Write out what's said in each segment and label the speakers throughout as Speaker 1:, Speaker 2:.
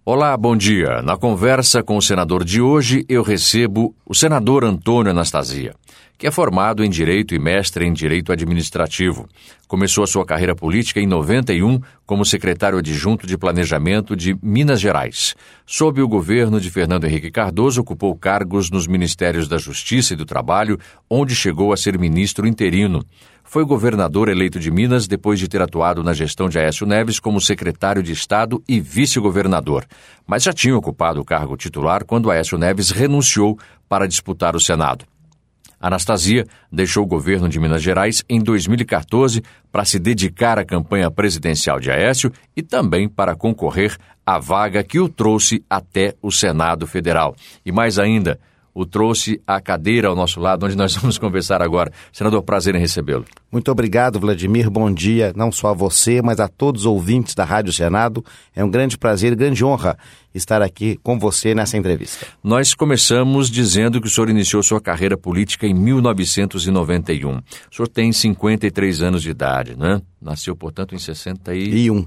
Speaker 1: Olá, bom dia. Na conversa com o senador de hoje, eu recebo o senador Antônio Anastasia, que é formado em Direito e mestre em Direito Administrativo. Começou a sua carreira política em 91 como secretário adjunto de Planejamento de Minas Gerais. Sob o governo de Fernando Henrique Cardoso, ocupou cargos nos Ministérios da Justiça e do Trabalho, onde chegou a ser ministro interino. Foi governador eleito de Minas depois de ter atuado na gestão de Aécio Neves como secretário de Estado e vice-governador, mas já tinha ocupado o cargo titular quando Aécio Neves renunciou para disputar o Senado. Anastasia deixou o governo de Minas Gerais em 2014 para se dedicar à campanha presidencial de Aécio e também para concorrer à vaga que o trouxe até o Senado Federal. E mais ainda, o trouxe à cadeira ao nosso lado, onde nós vamos conversar agora. Senador, prazer em recebê-lo.
Speaker 2: Muito obrigado, Vladimir. Bom dia, não só a você, mas a todos os ouvintes da Rádio Senado. É um grande prazer e grande honra estar aqui com você nessa entrevista.
Speaker 1: Nós começamos dizendo que o senhor iniciou sua carreira política em 1991. O senhor tem 53 anos de idade, né? Nasceu, portanto, em 61.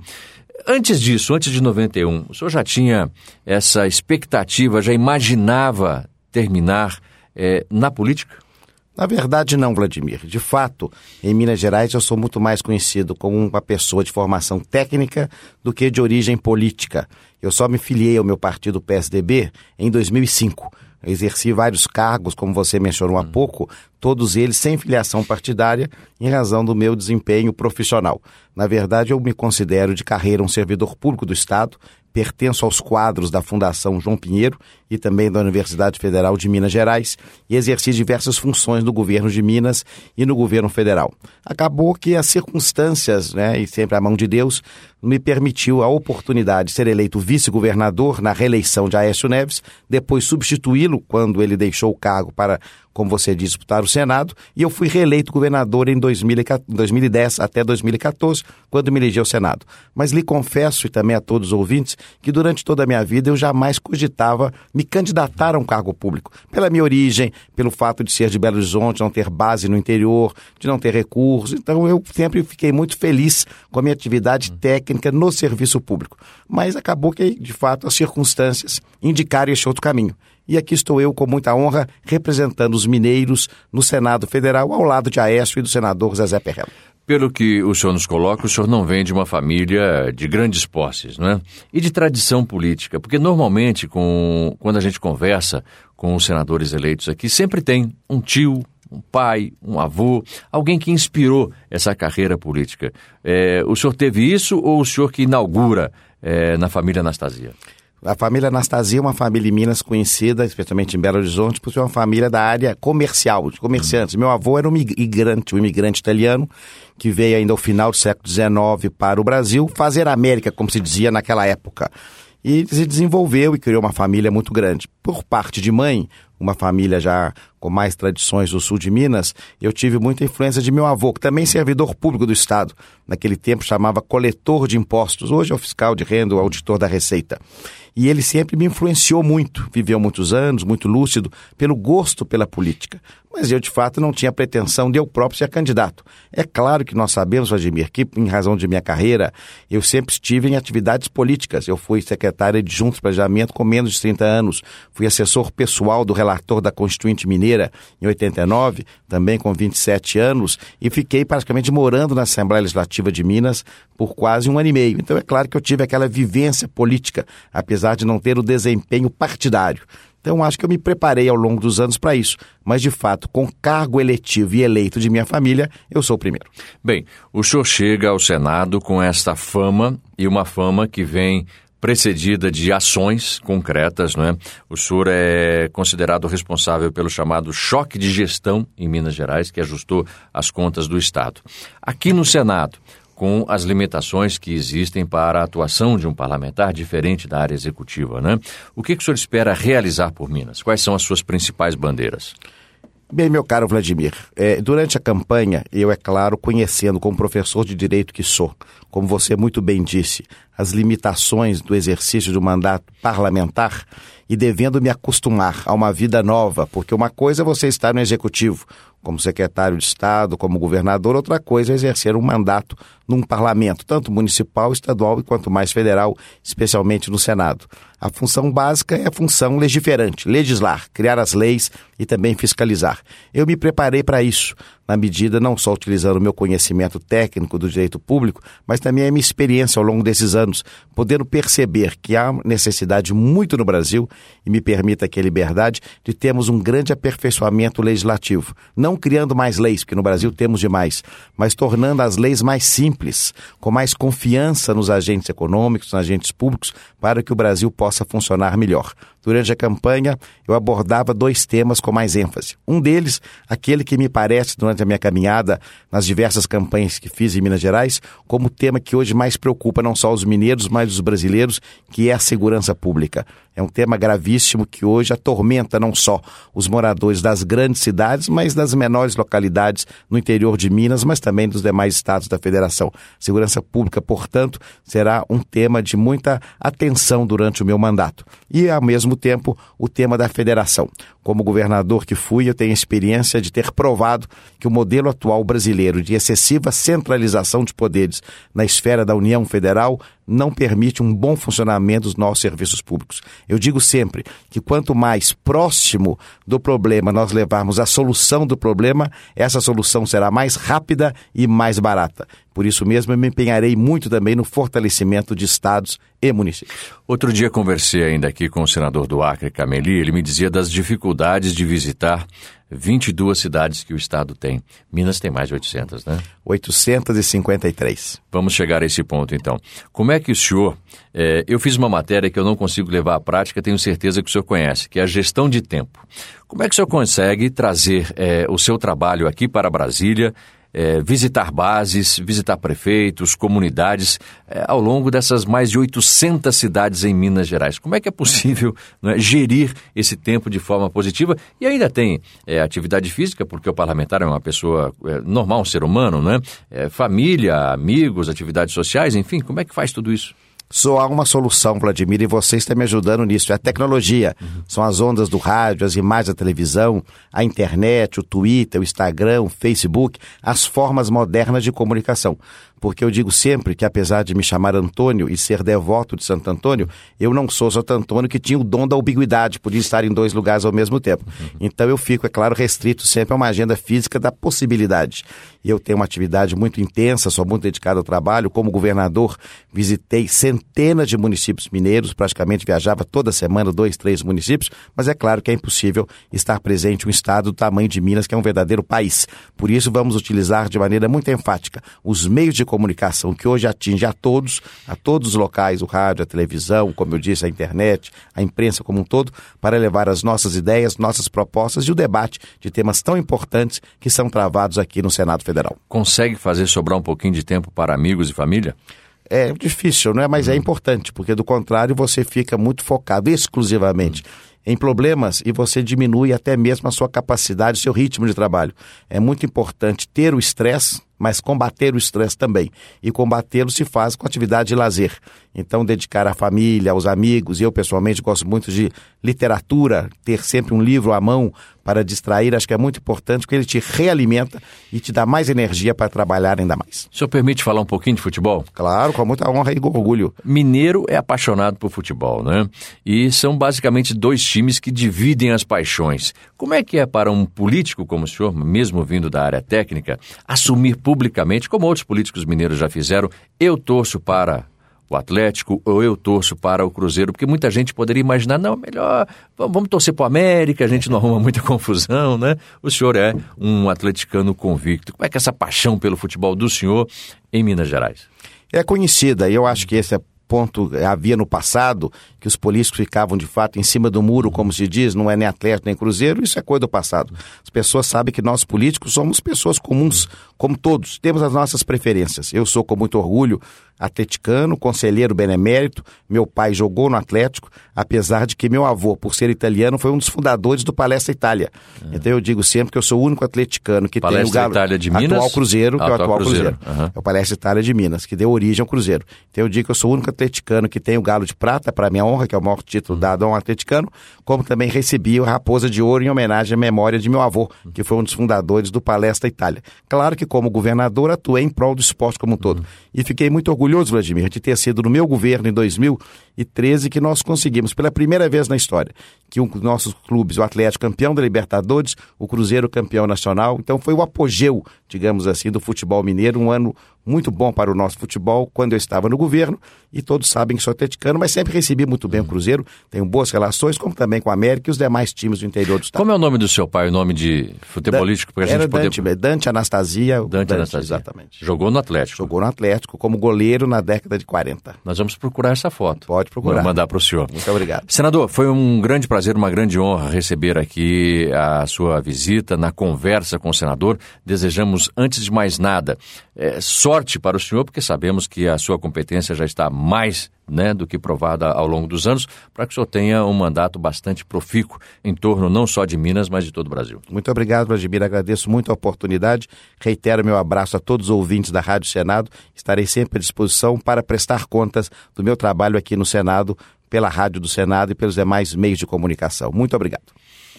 Speaker 1: Antes disso, antes de 91, o senhor já tinha essa expectativa, já imaginava terminar na política?
Speaker 2: Na verdade não, Vladimir. De fato, em Minas Gerais eu sou muito mais conhecido como uma pessoa de formação técnica do que de origem política. Eu só me filiei ao meu partido PSDB em 2005. Eu exerci vários cargos, como você mencionou há pouco, todos eles sem filiação partidária, em razão do meu desempenho profissional. Na verdade, eu me considero de carreira um servidor público do Estado, pertenço aos quadros da Fundação João Pinheiro e também da Universidade Federal de Minas Gerais e exerci diversas funções no governo de Minas e no governo federal. Acabou que as circunstâncias, e sempre a mão de Deus, me permitiu a oportunidade de ser eleito vice-governador na reeleição de Aécio Neves, depois substituí-lo quando ele deixou o cargo para, como você disse, disputar o Senado, e eu fui reeleito governador em 2010 até 2014, quando me elegi ao Senado. Mas lhe confesso, e também a todos os ouvintes, que durante toda a minha vida eu jamais cogitava me candidatar a um cargo público. Pela minha origem, pelo fato de ser de Belo Horizonte, não ter base no interior, de não ter recursos. Então eu sempre fiquei muito feliz com a minha atividade técnica no serviço público. Mas acabou que, de fato, as circunstâncias indicaram este outro caminho. E aqui estou eu, com muita honra, representando os mineiros no Senado Federal, ao lado de Aécio e do senador Zezé Perrella.
Speaker 1: Pelo que o senhor nos coloca, o senhor não vem de uma família de grandes posses, não é? E de tradição política, porque normalmente, quando a gente conversa com os senadores eleitos aqui, sempre tem um tio, um pai, um avô, alguém que inspirou essa carreira política. O senhor teve isso ou o senhor que inaugura na família Anastasia?
Speaker 2: A família Anastasia é uma família em Minas conhecida, especialmente em Belo Horizonte, por ser uma família da área comercial, de comerciantes. Meu avô era um imigrante italiano, que veio ainda ao final do século XIX para o Brasil, fazer América, como se dizia naquela época. E se desenvolveu e criou uma família muito grande. Por parte de mãe, uma família já com mais tradições do sul de Minas, eu tive muita influência de meu avô, que também servidor público do Estado. Naquele tempo chamava coletor de impostos, hoje é o fiscal de renda, o auditor da Receita. E ele sempre me influenciou muito, viveu muitos anos, muito lúcido, pelo gosto pela política. Mas eu, de fato, não tinha pretensão de eu próprio ser candidato. É claro que nós sabemos, Vladimir, que, em razão de minha carreira, eu sempre estive em atividades políticas. Eu fui secretário adjunto de planejamento com menos de 30 anos. Fui assessor pessoal do relator da Constituinte Mineira em 89, também com 27 anos, e fiquei praticamente morando na Assembleia Legislativa de Minas por quase 1 ano e meio. Então é claro que eu tive aquela vivência política, apesar de não ter o desempenho partidário. Então, acho que eu me preparei ao longo dos anos para isso. Mas, de fato, com cargo eletivo e eleito de minha família, eu sou o primeiro.
Speaker 1: Bem, o senhor chega ao Senado com esta fama, e uma fama que vem precedida de ações concretas, não é? O senhor é considerado responsável pelo chamado choque de gestão em Minas Gerais, que ajustou as contas do Estado. Aqui no Senado, com as limitações que existem para a atuação de um parlamentar diferente da área executiva, né? O que o senhor espera realizar por Minas? Quais são as suas principais bandeiras?
Speaker 2: Bem, meu caro Vladimir, durante a campanha, eu, é claro, conhecendo como professor de direito que sou, como você muito bem disse, as limitações do exercício do mandato parlamentar e devendo me acostumar a uma vida nova, porque uma coisa é você estar no executivo, como secretário de Estado, como governador. Outra coisa é exercer um mandato num parlamento, tanto municipal, estadual e quanto mais federal, especialmente no Senado. A função básica é a função legiferante, legislar, criar as leis e também fiscalizar. Eu me preparei para isso, na medida não só utilizando o meu conhecimento técnico do direito público, mas também a minha experiência ao longo desses anos, podendo perceber que há necessidade muito no Brasil, e me permita aqui a liberdade, de termos um grande aperfeiçoamento legislativo. Não criando mais leis, porque no Brasil temos demais, mas tornando as leis mais simples, com mais confiança nos agentes econômicos, nos agentes públicos, para que o Brasil possa funcionar melhor. Durante a campanha, eu abordava 2 temas com mais ênfase. Um deles, aquele que me parece, durante a minha caminhada, nas diversas campanhas que fiz em Minas Gerais, como o tema que hoje mais preocupa não só os mineiros, mas os brasileiros, que é a segurança pública. É um tema gravíssimo que hoje atormenta não só os moradores das grandes cidades, mas das menores localidades no interior de Minas, mas também dos demais estados da federação. Segurança pública, portanto, será um tema de muita atenção durante o meu mandato. E, ao mesmo tempo, o tema da federação. Como governador que fui, eu tenho a experiência de ter provado que o modelo atual brasileiro de excessiva centralização de poderes na esfera da União Federal não permite um bom funcionamento dos nossos serviços públicos. Eu digo sempre que quanto mais próximo do problema nós levarmos a solução do problema, essa solução será mais rápida e mais barata. Por isso mesmo, eu me empenharei muito também no fortalecimento de estados e municípios.
Speaker 1: Outro dia conversei ainda aqui com o senador do Acre, Cameli, ele me dizia das dificuldades de visitar 22 cidades que o estado tem. Minas tem mais de 800, né?
Speaker 2: 853.
Speaker 1: Vamos chegar a esse ponto, então. Como é que o senhor... eu fiz uma matéria que eu não consigo levar à prática, tenho certeza que o senhor conhece, que é a gestão de tempo. Como é que o senhor consegue trazer o seu trabalho aqui para Brasília, visitar bases, visitar prefeitos, comunidades, ao longo dessas mais de 800 cidades em Minas Gerais? Como é que é possível, né, gerir esse tempo de forma positiva? E ainda tem atividade física, porque o parlamentar é uma pessoa normal, um ser humano, né? Família, amigos, atividades sociais, enfim, como é que faz tudo isso?
Speaker 2: Só há uma solução, Vladimir, e você está me ajudando nisso. É a tecnologia. São as ondas do rádio, as imagens da televisão, a internet, o Twitter, o Instagram, o Facebook, as formas modernas de comunicação. Porque eu digo sempre que, apesar de me chamar Antônio e ser devoto de Santo Antônio, eu não sou Santo Antônio que tinha o dom da ubiquidade, podia estar em 2 lugares ao mesmo tempo. Então eu fico, é claro, restrito sempre a uma agenda física da possibilidade. E eu tenho uma atividade muito intensa, sou muito dedicado ao trabalho. Como governador, visitei centenas de municípios mineiros, praticamente viajava toda semana, 2, 3 municípios, mas é claro que é impossível estar presente em um estado do tamanho de Minas, que é um verdadeiro país. Por isso vamos utilizar de maneira muito enfática os meios de comunicação que hoje atinge a todos os locais, o rádio, a televisão, como eu disse, a internet, a imprensa como um todo, para levar as nossas ideias, nossas propostas e o debate de temas tão importantes que são travados aqui no Senado Federal.
Speaker 1: Consegue fazer sobrar um pouquinho de tempo para amigos e família?
Speaker 2: É difícil, não é? Mas é importante, porque do contrário você fica muito focado exclusivamente em problemas e você diminui até mesmo a sua capacidade, o seu ritmo de trabalho. É muito importante ter o estresse, mas combater o estresse também. E combatê-lo se faz com atividade de lazer. Então, dedicar à família, aos amigos, e eu pessoalmente gosto muito de literatura, ter sempre um livro à mão para distrair, acho que é muito importante, porque ele te realimenta e te dá mais energia para trabalhar ainda mais.
Speaker 1: O senhor permite falar um pouquinho de futebol?
Speaker 2: Claro, com muita honra e orgulho.
Speaker 1: Mineiro é apaixonado por futebol, né? E são basicamente 2 times que dividem as paixões. Como é que é para um político como o senhor, mesmo vindo da área técnica, assumir publicamente, como outros políticos mineiros já fizeram, eu torço para o Atlético ou eu torço para o Cruzeiro? Porque muita gente poderia imaginar, não, melhor, vamos torcer para o América, a gente não arruma muita confusão, né? O senhor é um atleticano convicto. Como é que é essa paixão pelo futebol do senhor em Minas Gerais?
Speaker 2: É conhecida, e eu acho que esse ponto havia no passado, que os políticos ficavam de fato em cima do muro, como se diz, não é nem Atlético nem Cruzeiro, isso é coisa do passado. As pessoas sabem que nós políticos somos pessoas comuns, como todos, temos as nossas preferências. Eu sou com muito orgulho atleticano, conselheiro benemérito, meu pai jogou no Atlético, apesar de que meu avô, por ser italiano, foi um dos fundadores do Palestra Itália. Então eu digo sempre que eu sou o único atleticano que
Speaker 1: Palestra
Speaker 2: tem o Galo,
Speaker 1: Itália de Minas?
Speaker 2: atual Cruzeiro, que é o atual Cruzeiro.
Speaker 1: Uhum.
Speaker 2: É o Palestra Itália de Minas, que deu origem ao Cruzeiro. Então eu digo que eu sou o único atleticano que tem o Galo de Prata, para minha honra, que é o maior título dado a um atleticano, como também recebi a Raposa de Ouro em homenagem à memória de meu avô, que foi um dos fundadores do Palestra Itália. Claro que como governador atuei em prol do esporte como um todo. E fiquei muito orgulhoso, Vladimir, de ter sido no meu governo em 2013 que nós conseguimos, pela primeira vez na história, que um dos nossos clubes, o Atlético campeão da Libertadores, o Cruzeiro campeão nacional. Então foi o apogeu, digamos assim, do futebol mineiro, um ano muito bom para o nosso futebol quando eu estava no governo, e todos sabem que sou atleticano, mas sempre recebi muito bem o Cruzeiro, tenho boas relações, como também com a América e os demais times do interior do estado.
Speaker 1: Como é o nome do seu pai, o nome de futebolístico?
Speaker 2: Era Dante Anastasia.
Speaker 1: Dante Anastasia.
Speaker 2: Exatamente.
Speaker 1: Jogou no Atlético.
Speaker 2: Jogou no Atlético como goleiro na década de 40.
Speaker 1: Nós vamos procurar essa foto.
Speaker 2: Pode procurar.
Speaker 1: Vou mandar para o senhor.
Speaker 2: Muito obrigado.
Speaker 1: Senador, foi um grande prazer, uma grande honra receber aqui a sua visita na conversa com o senador. Desejamos, antes de mais nada, sorte para o senhor, porque sabemos que a sua competência já está mais do que provada ao longo dos anos, para que o senhor tenha um mandato bastante profícuo em torno não só de Minas, mas de todo o Brasil.
Speaker 2: Muito obrigado, Vladimir. Agradeço muito a oportunidade. Reitero meu abraço a todos os ouvintes da Rádio Senado. Estarei sempre à disposição para prestar contas do meu trabalho aqui no Senado, pela Rádio do Senado e pelos demais meios de comunicação. Muito obrigado.